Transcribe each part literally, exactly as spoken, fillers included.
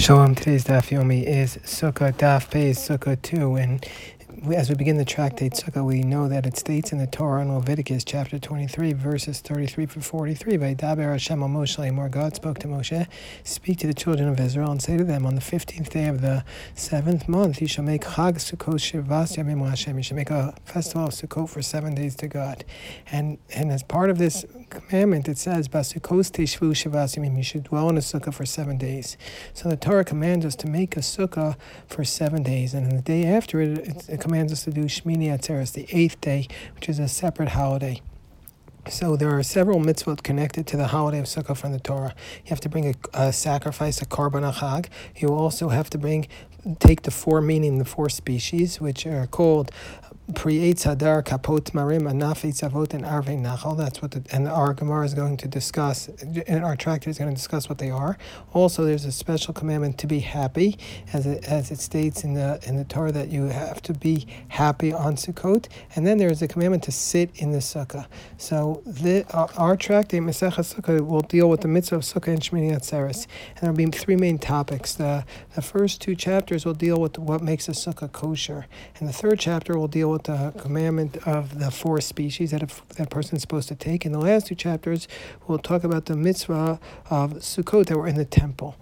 Shalom. Today's Daf Yomi is Sukkah. Daf Pei is Sukkah two, and as we begin the tractate Sukkah, we know that it states in the Torah in Leviticus chapter twenty-three, verses thirty-three to forty-three, Vaydaber Hashem al Moshe Lemor, God spoke to Moshe, speak to the children of Israel and say to them, on the fifteenth day of the seventh month, you shall make Chag Sukkot Shivas Yamim Hashem. You shall make a festival of Sukkot for seven days to God, and and as part of this commandment, it says, Basukos Teshvu Shivas Yamim. You should dwell in a sukkah for seven days. So the Torah commands us to make a sukkah for seven days, and in the day after it, it, it commands us to do Shmini Atzeres, the eighth day, which is a separate holiday. So there are several mitzvot connected to the holiday of Sukkah from the Torah. You have to bring a, a sacrifice, a korban achag. You also have to bring, take the four meaning, the four species, which are called Pri Eitz Hadar, Kapot Marim, Anaf Eitz Avot, and Arvei Nachal. That's what the, and our Gemara is going to discuss, and our tractate is going to discuss what they are. Also, there's a special commandment to be happy, as it, as it states in the in the Torah that you have to be happy on Sukkot. And then there is a commandment to sit in the sukkah. So the, uh, our tractate Masechah Sukkah will deal with the mitzvah of Sukkah and Shmini Atzeres, and there will be three main topics. The the first two chapters will deal with what makes a sukkah kosher, and the third chapter will deal with the commandment of the four species that a, that person is supposed to take. In the last two chapters, we'll talk about the mitzvah of Sukkot that were in the temple.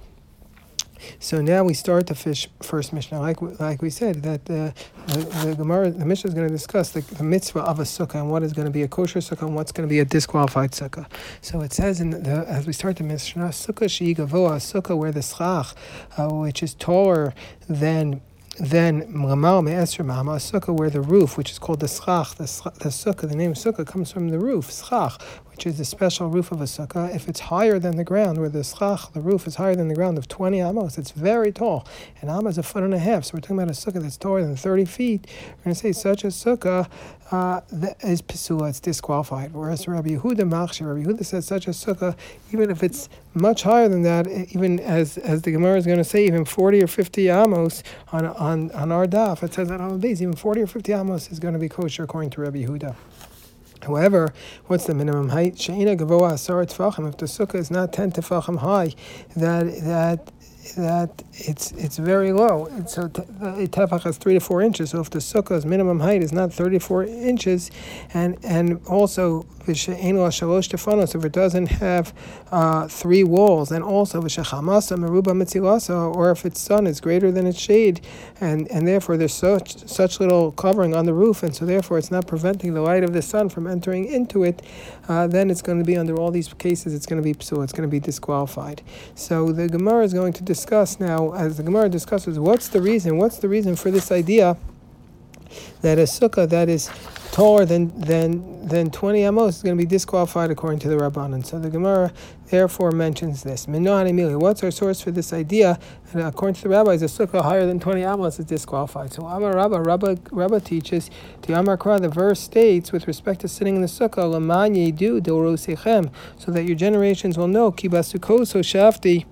So now we start the fish, first Mishnah, like like we said, that the, the, the Gemara, the Mishnah is going to discuss the, the mitzvah of a sukkah and what is going to be a kosher sukkah and what's going to be a disqualified sukkah. So it says in the, as we start the Mishnah, sukkah she'i gavoa, sukkah where the schach, uh, which is taller than Then Mlamal Me'esr Mama, a sukkah where the roof, which is called the schach, the, the sukkah, the name sukkah comes from the roof, schach, which is the special roof of a sukkah. If it's higher than the ground, where the schach, the roof is higher than the ground of twenty amos, it's very tall. And amma is a foot and a half, so we're talking about a sukkah that's taller than thirty feet. We're going to say such a sukkah uh, that is pesula, it's disqualified. Whereas Rabbi Yehuda Machshir, Rabbi Yehuda says such a sukkah, even if it's much higher than that, even as as the Gemara is going to say, even forty or fifty amos on on on our daf, it says that on the base, even forty or fifty amos is going to be kosher according to Rabbi Yehuda. However, what's the minimum height? She'ina gavoa asar tefachim. If the sukkah is not ten tefachim high, that that that it's it's very low. It's, so a tefach has three to four inches. So if the sukkah's minimum height is not thirty-four inches, and and also v'she'enu shalosh tefanos, if it doesn't have uh, three walls, and also v'shechamasa meruba mitzilasa, or if its sun is greater than its shade, and and therefore there's such such little covering on the roof, and so therefore it's not preventing the light of the sun from entering into it, uh, then it's going to be, under all these cases, it's going to be psul, it's going to be disqualified. So the Gemara is going to discuss now, as the Gemara discusses, what's the reason, what's the reason for this idea that a sukkah that is taller than than than twenty amos is going to be disqualified according to the Rabbanan. So the Gemara therefore mentions this. What's our source for this idea? And according to the rabbis, a sukkah higher than twenty amos is disqualified. So Amar Rabba, Rabba, Rabba teaches, the Amar Kra, the verse states, with respect to sitting in the sukkah, Laman yedu dorosechem, so that your generations will know, Ki basukos shafti,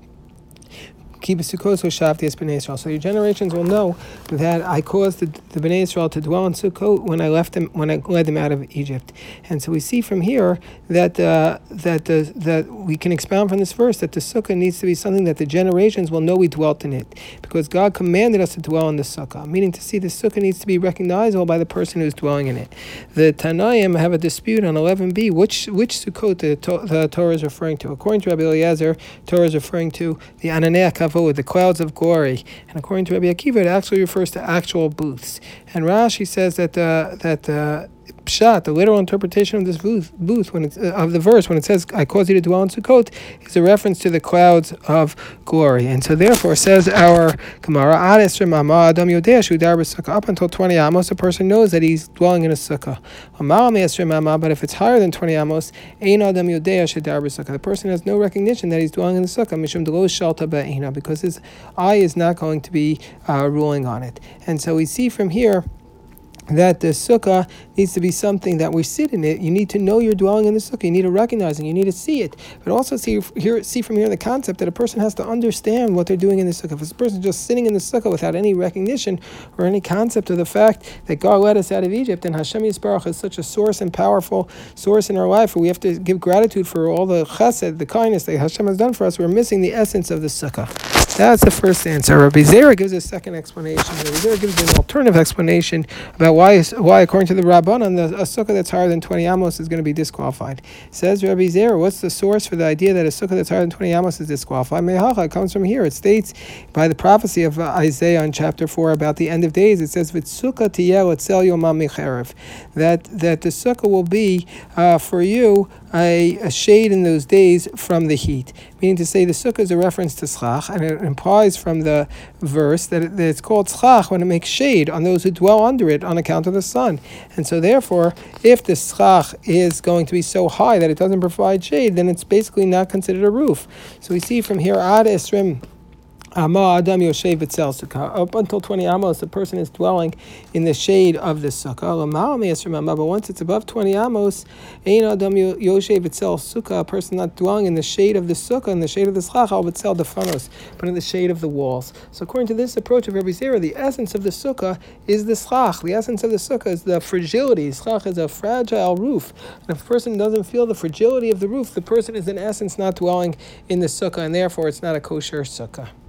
so your generations will know that I caused the, the Bnei Israel to dwell in Sukkot when I left them, when I led them out of Egypt. And so we see from here that uh, that uh, that we can expound from this verse that the Sukkah needs to be something that the generations will know we dwelt in it, because God commanded us to dwell in the Sukkah. Meaning, to see the Sukkah needs to be recognizable by the person who's dwelling in it. The Tanaim have a dispute on eleven b which which Sukkot the, the Torah is referring to. According to Rabbi Eliezer, Torah is referring to the Ananei Kavod, the clouds of glory, and according to Rabbi Akiva, it actually refers to actual booths. And Rashi says that uh, that uh, Pshat, the literal interpretation of this booth, booth when it's, uh, of the verse, when it says "I cause you to dwell in Sukkot," is a reference to the clouds of glory. And so, therefore, says our Gemara, up until twenty amos, a person knows that he's dwelling in a sukkah. But if it's higher than twenty amos, the person has no recognition that he's dwelling in the sukkah, because his eye is not going to be uh, ruling on it. And so we see from here that the sukkah needs to be something that we sit in it. You need to know you're dwelling in the sukkah. You need to recognize it. You need to see it. But also see here, see from here the concept that a person has to understand what they're doing in the sukkah. If a person is just sitting in the sukkah without any recognition or any concept of the fact that God led us out of Egypt, and Hashem Yisbarach is such a source and powerful source in our life, where we have to give gratitude for all the chesed, the kindness that Hashem has done for us, we're missing the essence of the sukkah. That's the first answer. Rabbi Zera gives a second explanation. Rabbi Zera gives an alternative explanation about why, why according to the Rabbanan, the, a sukkah that's higher than twenty amos is going to be disqualified. Says Rabbi Zera, what's the source for the idea that a sukkah that's higher than twenty amos is disqualified? Mehacha, it comes from here. It states by the prophecy of Isaiah in chapter four about the end of days. It says, "V'sukkah tiyeh otzel yomam micherev," that that the sukkah will be uh, for you a, a shade in those days from the heat. Meaning to say, the sukkah is a reference to tzchach, and it implies from the verse that, it, that it's called tzchach when it makes shade on those who dwell under it on account of the sun. And so therefore, if the tzchach is going to be so high that it doesn't provide shade, then it's basically not considered a roof. So we see from here, ad esrim Adam Yoshev Etzel Sukkah. Up until twenty amos, the person is dwelling in the shade of the sukkah. But once it's above twenty amos, Ein Adam Yoshev Etzel Sukkah, a person not dwelling in the shade of the sukkah, in the shade of the tzchach, al Etzel Defanos, but in the shade of the walls. So according to this approach of Rabbi Zera, the essence of the sukkah is the tzchach. The essence of the sukkah is the fragility. Tzchach is a fragile roof. And if a person doesn't feel the fragility of the roof, the person is in essence not dwelling in the sukkah, and therefore it's not a kosher sukkah.